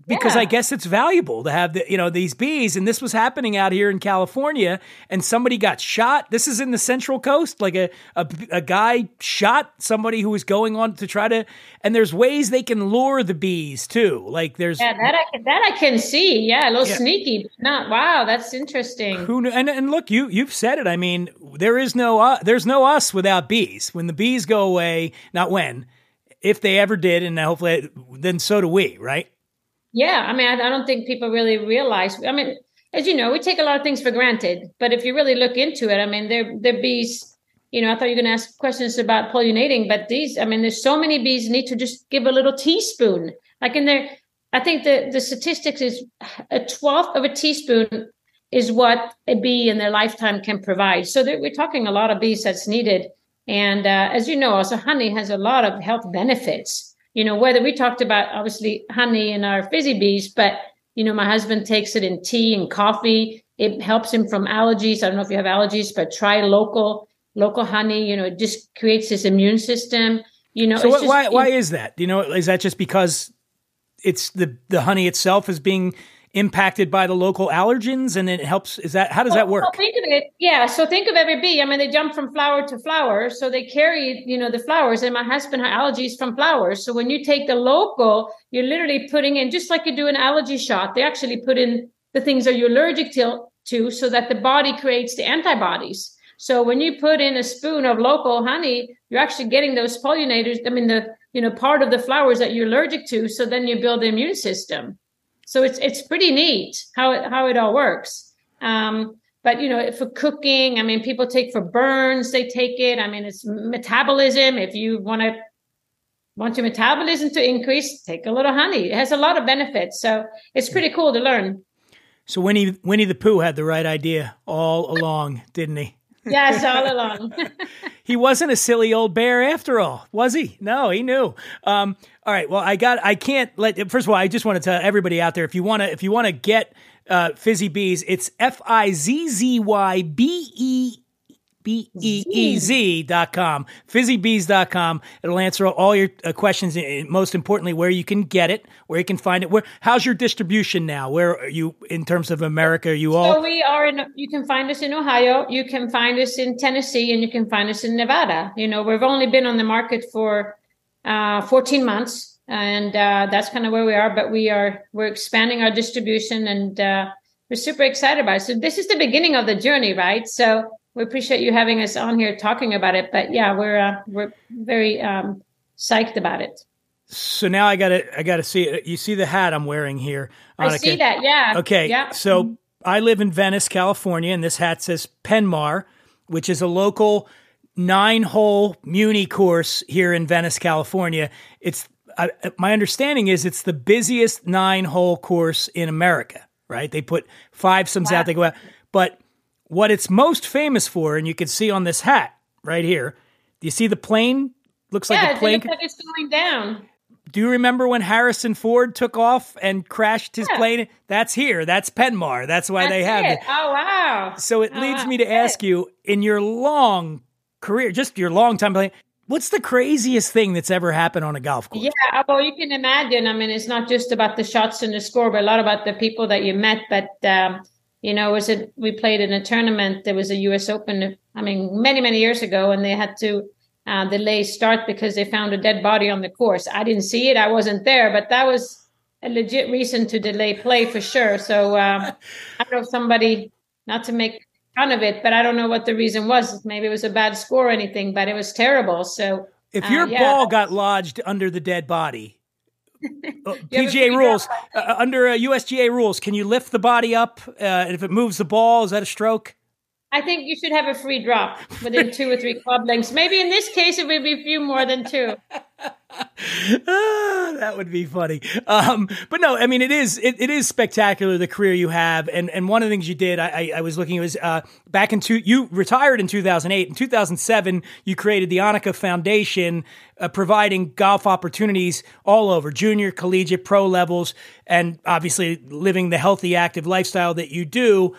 because Yeah. I guess it's valuable to have these bees. And this was happening out here in California, and somebody got shot. This is in the Central Coast, like a guy shot somebody who was going on to try to. And there's ways they can lure the bees too. Like there's that I can see. Yeah, a little Yeah. sneaky. But not wow. That's interesting. who knew? And look, you've said it. I mean, there's no us without bees. When the bees go away, not when, if they ever did, and hopefully then so do we, right? Yeah, I mean, I don't think people really realize. I mean, as you know, we take a lot of things for granted, but if you really look into it, I mean, they're bees. I thought you were going to ask questions about pollinating, but there's so many bees need to just give a little teaspoon. Like in there, I think the statistics is 1/12 of a teaspoon is what a bee in their lifetime can provide. So we're talking a lot of bees that's needed. And as you know, also honey has a lot of health benefits. Whether we talked about obviously honey in our fizzy bees, but my husband takes it in tea and coffee. It helps him from allergies. I don't know if you have allergies, but try local honey. It just creates this immune system. So why is that? Is that just because it's the honey itself is being impacted by the local allergens, and it helps? How does that work? Well, think of it. Yeah. So think of every bee. I mean, they jump from flower to flower. So they carry, the flowers, and my husband had allergies from flowers. So when you take the local, you're literally putting in, just like you do an allergy shot, they actually put in the things that you're allergic to so that the body creates the antibodies. So when you put in a spoon of local honey, you're actually getting those pollinators. I mean, the part of the flowers that you're allergic to. So then you build the immune system. So it's pretty neat how it all works. But for cooking, I mean, people take for burns, they take it. I mean, it's metabolism. If you want your metabolism to increase, take a little honey. It has a lot of benefits. So it's pretty cool to learn. So Winnie the Pooh had the right idea all along, didn't he? Yes, all along. He wasn't a silly old bear after all, was he? No, he knew. All right. Well, first of all, I just want to tell everybody out there, if you want to get Fizzy Bees, it's FIZZYBEEZ.com, fizzybees.com. It'll answer all your questions, and most importantly, where you can get it, where you can find it. How's your distribution now? Where are you in terms of America? Are you all? So you can find us in Ohio, you can find us in Tennessee, and you can find us in Nevada. We've only been on the market for 14 months, and that's kind of where we are, but we're expanding our distribution, and we're super excited about it. So this is the beginning of the journey, right? So we appreciate you having us on here talking about it. But yeah, we're very psyched about it. So now I gotta see it. You see the hat I'm wearing here, Annika? I see that. Yeah. Okay. Yeah. So I live in Venice, California, and this hat says Penmar, which is a local 9-hole Muni course here in Venice, California. My understanding is it's the busiest 9-hole course in America, right? They put 5-somes out, they go out. But what it's most famous for, and you can see on this hat right here, do you see the plane? Looks like a plane. It looks like it's going down. Do you remember when Harrison Ford took off and crashed his plane? That's here. That's Penmar. That's why they have it. Oh, wow. So it leads me to ask you, in your long career, just your long time playing, what's the craziest thing that's ever happened on a golf course? Yeah, well, you can imagine. I mean, it's not just about the shots and the score, but a lot about the people that you met. But, we played in a tournament. There was a U.S. Open, many, many years ago, and they had to delay start because they found a dead body on the course. I didn't see it. I wasn't there, but that was a legit reason to delay play for sure. So I don't know if somebody, not to make fun of it, but I don't know what the reason was. Maybe it was a bad score or anything, but it was terrible. So if your ball got lodged under the dead body, PGA rules, under USGA rules, can you lift the body up? And if it moves the ball, is that a stroke? I think you should have a free drop within 2 or 3 club lengths. Maybe in this case, it would be a few more than 2. That would be funny. But no, I mean, it is spectacular, the career you have. And one of the things you did, I was looking, it was you retired in 2008. In 2007, you created the Annika Foundation, providing golf opportunities all over, junior, collegiate, pro levels, and obviously living the healthy, active lifestyle that you do.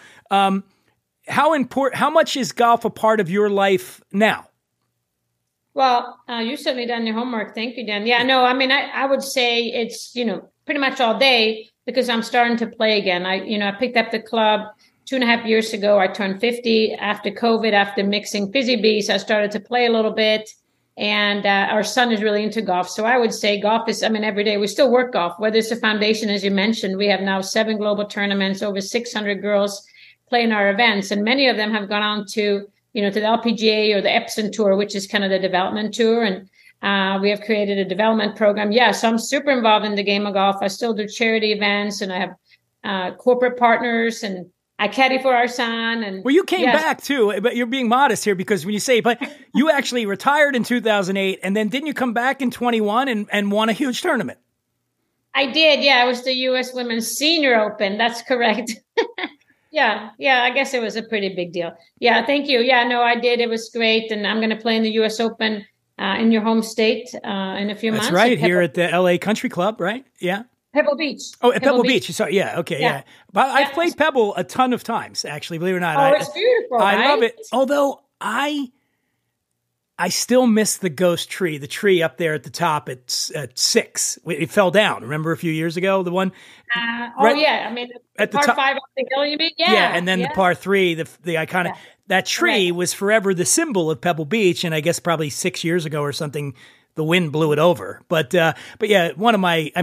How much is golf a part of your life now? Well, you certainly done your homework. Thank you, Dan. Yeah, no, I mean, I would say it's, pretty much all day. because I'm starting to play again. I picked up the club 2.5 years ago. I turned 50 after COVID, after mixing Fizzy Bees. I started to play a little bit. And our son is really into golf. So I would say golf is, every day we still work golf, whether it's a foundation, as you mentioned. We have now 7 global tournaments, over 600 girls play in our events. And many of them have gone on to the LPGA or the Epson Tour, which is kind of the development tour. And we have created a development program. Yeah, so I'm super involved in the game of golf. I still do charity events, and I have corporate partners, and I caddy for our son. And well, you came back too, but you're being modest here, because when you say, but you actually retired in 2008, and then didn't you come back in 21 and won a huge tournament? I did. Yeah, it was the U.S. Women's Senior Open. That's correct. Yeah. I guess it was a pretty big deal. Yeah, thank you. Yeah, no, I did. It was great, and I'm going to play in the U.S. Open in your home state in a few months. That's right, here at the L.A. Country Club, right? Yeah. Pebble Beach. Oh, at Pebble Beach. Sorry. Yeah. Okay. Yeah. But I've played Pebble a ton of times, actually, believe it or not. Oh, it's beautiful. I love it. Although I still miss the ghost tree, the tree up there at the top at 6. It fell down. Remember a few years ago, the one? At the par top, 5 up the hill, you mean? Yeah. Yeah. And then the par 3, the iconic, that tree was forever the symbol of Pebble Beach. And I guess probably 6 years ago or something, the wind blew it over. But yeah, one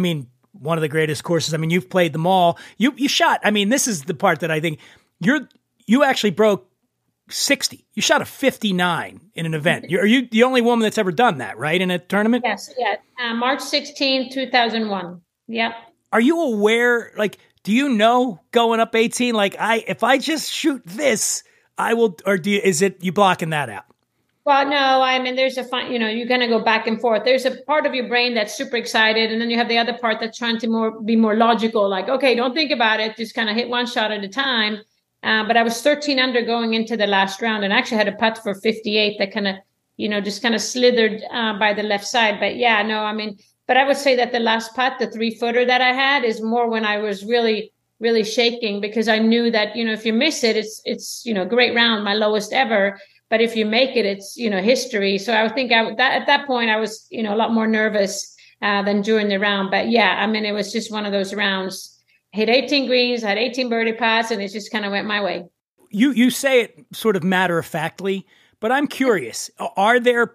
of the greatest courses. You've played them all. You shot. This is the part that I think you actually broke 60. You shot a 59 in an event. Are you the only woman that's ever done that, right? In a tournament? Yes. Yeah. March 16, 2001. Yep. Are you aware, do you know going up 18, if I just shoot this, I will, or is it you blocking that out? Well, no, there's a fun, you're going to go back and forth. There's a part of your brain that's super excited. And then you have the other part that's trying to be more logical. Like, okay, don't think about it. Just kind of hit one shot at a time. But I was 13 under going into the last round, and actually had a putt for 58 that kind of, just kind of slithered by the left side. But yeah, no, but I would say that the last putt, the 3-footer that I had, is more when I was really, really shaking, because I knew that, if you miss it, it's great round, my lowest ever. But if you make it, it's, history. So I think at that point I was, a lot more nervous than during the round. But yeah, it was just one of those rounds. Hit 18 greens, had 18 birdie putts, and it just kind of went my way. You say it sort of matter-of-factly, but I'm curious. Are there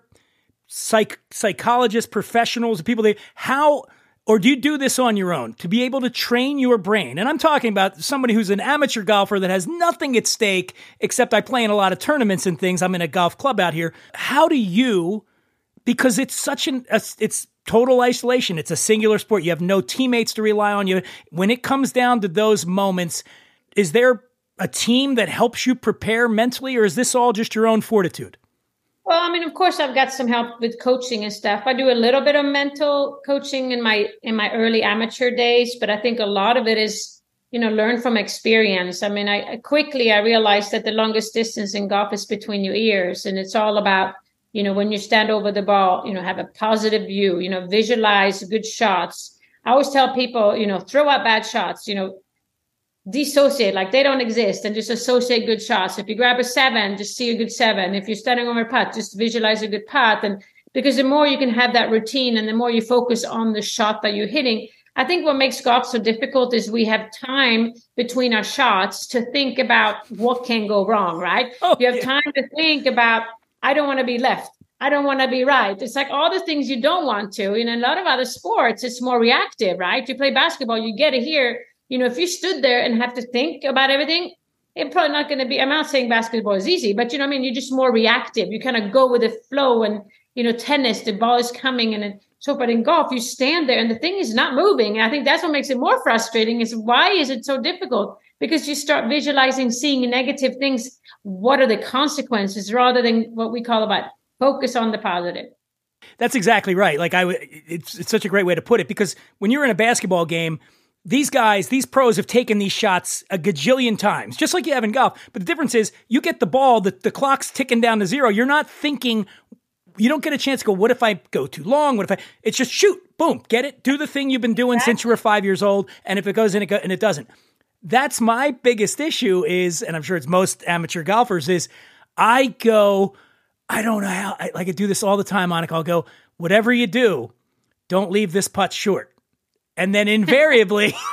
psychologists, professionals, people or do you do this on your own to be able to train your brain? And I'm talking about somebody who's an amateur golfer that has nothing at stake except I play in a lot of tournaments and things. I'm in a golf club out here. How do you, because it's it's total isolation. It's a singular sport. You have no teammates to rely on. When it comes down to those moments, is there a team that helps you prepare mentally, or is this all just your own fortitude? Well, of course, I've got some help with coaching and stuff. I do a little bit of mental coaching in my early amateur days, but I think a lot of it is, learn from experience. I quickly realized that the longest distance in golf is between your ears, and it's all about, when you stand over the ball, have a positive view, visualize good shots. I always tell people, throw out bad shots, dissociate, like they don't exist, and just associate good shots. If you grab a 7, just see a good 7. If you're standing over a putt, just visualize a good putt. And because the more you can have that routine and the more you focus on the shot that you're hitting, I think what makes golf so difficult is we have time between our shots to think about what can go wrong, right? You have time to think about, I don't want to be left. I don't want to be right. It's like all the things you don't want to. In a lot of other sports, it's more reactive, right? You play basketball, you get it here. If you stood there and have to think about everything, it's probably not going to be, I'm not saying basketball is easy, but you're just more reactive. You kind of go with the flow, and, tennis, the ball is coming, and so, but in golf, you stand there and the thing is not moving. And I think that's what makes it more frustrating, is why is it so difficult? Because you start visualizing, seeing negative things. What are the consequences, rather than what we call about focus on the positive? That's exactly right. It's such a great way to put it, because when you're in a basketball game, these guys, these pros have taken these shots a gajillion times, just like you have in golf. But the difference is you get the ball, the clock's ticking down to 0. You're not thinking, you don't get a chance to go, what if I go too long? It's just shoot, boom, get it, do the thing you've been doing since you were 5 years old. And if it goes in, and it doesn't. That's my biggest issue is, and I'm sure it's most amateur golfers, is I don't know how, I do this all the time, Annika. I'll go, whatever you do, don't leave this putt short. And then invariably,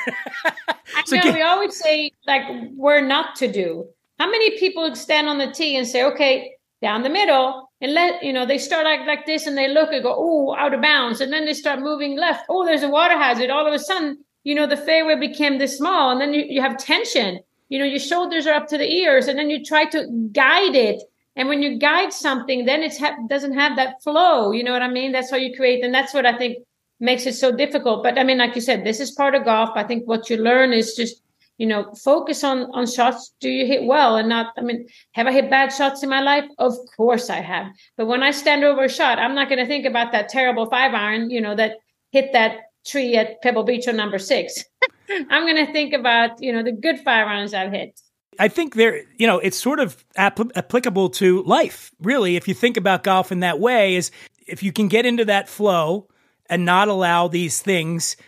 I know we always say like where not to do. How many people stand on the tee and say, okay, down the middle, and they start like this and they look and go, oh, out of bounds. And then they start moving left. Oh, there's a water hazard. All of a sudden, the fairway became this small, and then you have tension. Your shoulders are up to the ears, and then you try to guide it. And when you guide something, then it doesn't have that flow. You know what I mean? That's how you create. And that's what I think makes it so difficult. But I mean, like you said, this is part of golf. I think what you learn is just, focus on shots. Do you hit well and not, have I hit bad shots in my life? Of course I have. But when I stand over a shot, I'm not going to think about that terrible 5-iron, that hit that tree at Pebble Beach on number 6. I'm going to think about, the good 5-irons I've hit. I think it's sort of applicable to life, really. If you think about golf in that way, is if you can get into that flow and not allow these things,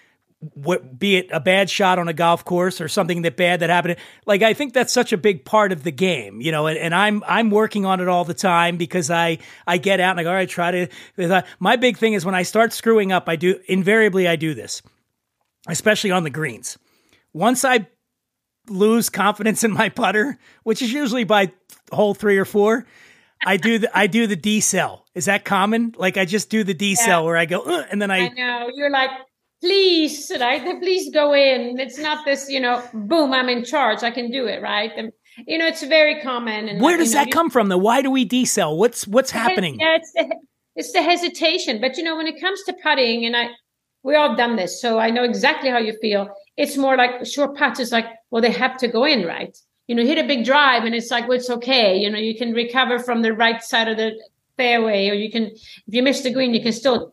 be it a bad shot on a golf course or something that happened. Like, I think that's such a big part of the game, and I'm working on it all the time because I get out and I go, all right, try to, my big thing is when I start screwing up, I do this, especially on the greens. Once I lose confidence in my putter, which is usually by hole 3 or 4, I do the decel. Is that common? Like, I just do the decel where I go, and then I know you're like, please, right? Please go in. It's not this, boom, I'm in charge. I can do it, right? And, it's very common. And where does that come from, though? Why do we decel? What's happening? Yeah, it's the hesitation. But when it comes to putting, and we all done this, so I know exactly how you feel. It's more like short putts. It's like, well, they have to go in, right? Hit a big drive, and it's like, well, it's okay. You can recover from the right side of the fairway, or if you miss the green, you can still,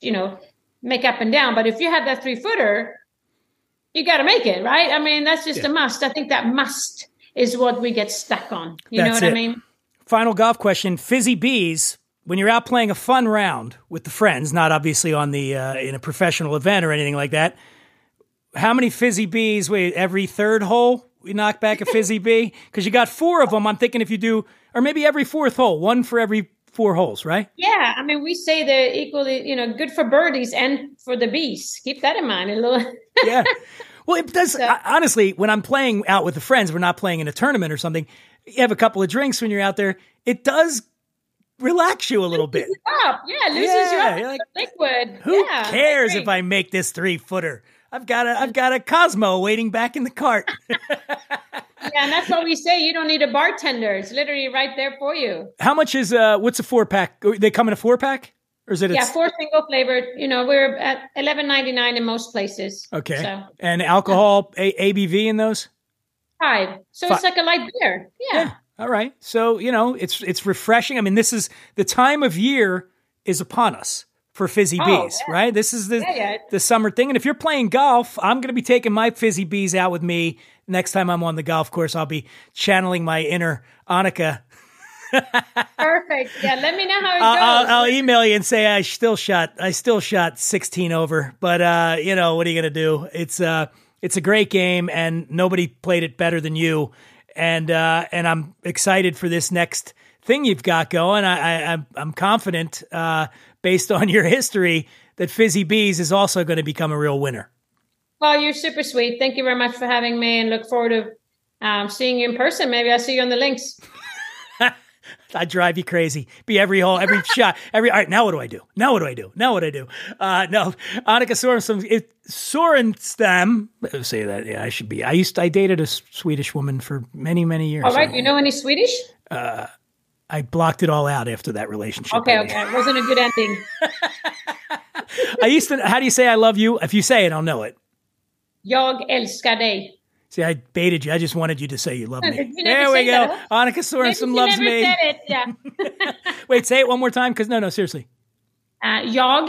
make up and down. But if you have that 3-footer, you got to make it, right? I mean, that's just a must. I think that must is what we get stuck on. You know what I mean? Final golf question. Fizzy Bees, when you're out playing a fun round with the friends, not obviously on the in a professional event or anything like that, how many Fizzy Bees, every third hole we knock back a Fizzy Bee? Because you got 4 of them. I'm thinking if you do, or maybe every 4th hole, 1 for every 4 holes, right? Yeah. I mean, we say they're equally, good for birdies and for the bees. Keep that in mind. Yeah. Well, it does. Honestly, when I'm playing out with the friends, we're not playing in a tournament or something. You have a couple of drinks when you're out there. It does relax you a little bit. Yeah, loosens you up. Like, liquid. Who cares if I make this 3-footer? I've got a Cosmo waiting back in the cart. Yeah, and that's what we say. You don't need a bartender. It's literally right there for you. How much is what's a 4-pack? They come in a 4-pack, or is it? 4 single flavored. We're at $11.99 in most places. Okay. So. And alcohol, ABV in those? 5. So it's like a light beer. Yeah. All right. So it's refreshing. I mean, this is the time of year is upon us for Fizzy Bees, right? This is the summer thing. And if you're playing golf, I'm going to be taking my Fizzy Bees out with me. Next time I'm on the golf course, I'll be channeling my inner Annika. Perfect. Yeah, let me know how it goes. I'll email you and say I still shot 16 over. But what are you going to do? It's a great game, and nobody played it better than you. And I'm excited for this next thing you've got going. I'm confident, based on your history, that Fizzy Bees is also going to become a real winner. Well, you're super sweet. Thank you very much for having me, and look forward to seeing you in person. Maybe I'll see you on the links. I'd drive you crazy. Be every hole, every shot, all right, now what do I do? No, Annika Sorenstam. Say that. Yeah, I should be. I dated a Swedish woman for many, many years. All right. You know any Swedish? I blocked it all out after that relationship. Okay. It wasn't a good ending. How do you say I love you? If you say it, I'll know it. Jag älskar dig. See, I baited you. I just wanted you to say you love me. There we go. Annika Sorenstam loves me. Said it. Yeah. Wait, say it one more time. Because no, seriously. Jag.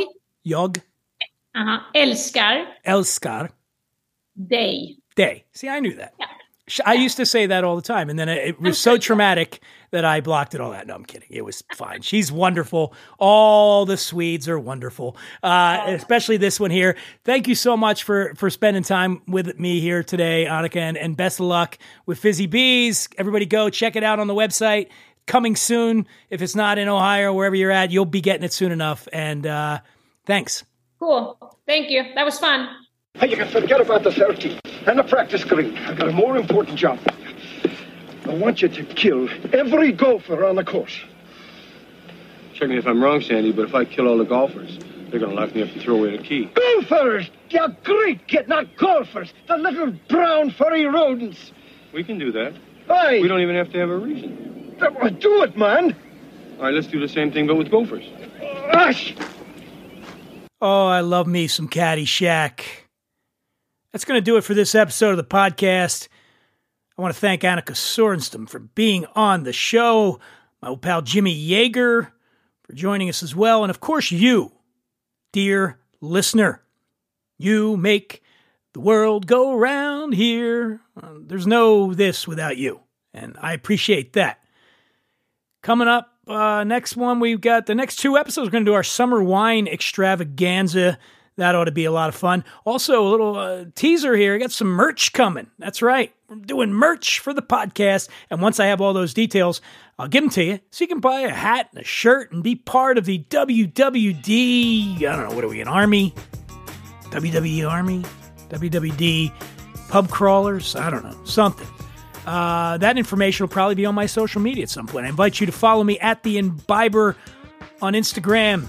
Älskar. Dig. See, I knew that. Yeah. I used to say that all the time, and then it was so traumatic that I blocked it all out. No, I'm kidding. It was fine. She's wonderful. All the Swedes are wonderful, especially this one here. Thank you so much for spending time with me here today, Annika, and best of luck with Fizzy Bees. Everybody go check it out on the website. Coming soon. If it's not in Ohio, wherever you're at, you'll be getting it soon enough. And thanks. Cool. Thank you. That was fun. Hey, you can forget about the 30 and the practice green. I've got a more important job. I want you to kill every golfer on the course. Check me if I'm wrong, Sandy, but if I kill all the golfers, they're going to lock me up and throw away the key. Golfers! You're great, kid, not golfers. The little brown furry rodents. We can do that. Aye. We don't even have to have a reason. Do it, man. All right, let's do the same thing, but with gophers. Ash! Oh, I love me some Caddyshack. That's going to do it for this episode of the podcast. I want to thank Annika Sorenstam for being on the show, my old pal Jimmy Yeager for joining us as well, and of course you, dear listener. You make the world go round here. There's no this without you, and I appreciate that. Coming up, next one, we've got the next 2 episodes. We're going to do our summer wine extravaganza. That ought to be a lot of fun. Also, a little teaser here. I got some merch coming. That's right. We're doing merch for the podcast. And once I have all those details, I'll give them to you so you can buy a hat and a shirt and be part of the WWD, I don't know, what are we, an army? WWE Army? WWD pub crawlers? I don't know, something. That information will probably be on my social media at some point. I invite you to follow me at The Imbiber on Instagram.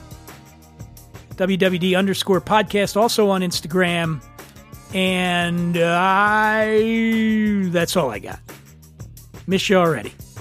WWD_podcast also on Instagram. And that's all I got. Miss you already.